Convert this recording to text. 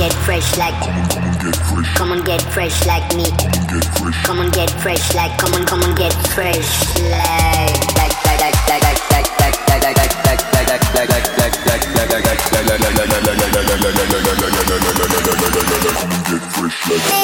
get fresh like. Come on, get fresh like me. Come on, get fresh like. Come on, get fresh like. Get fresh like.